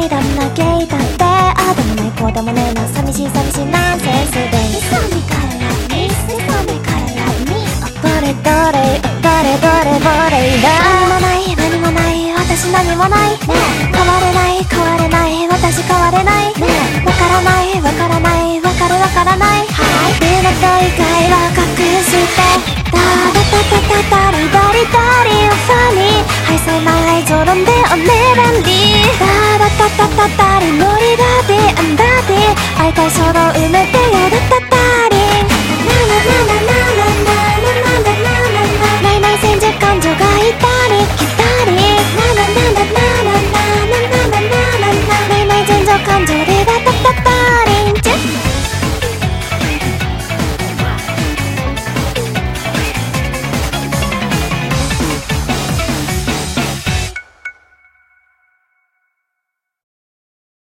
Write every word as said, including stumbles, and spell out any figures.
にどんなゲイだってああでもないこうでもねえな寂しい寂しいナンセンスでミサミからミスミサミからミどれどれどれどれどれ何もない何もない私何もない変われない変われない私変われないわからないわからないわかるわからない夢と以外は隠してダダダダダダダダリダ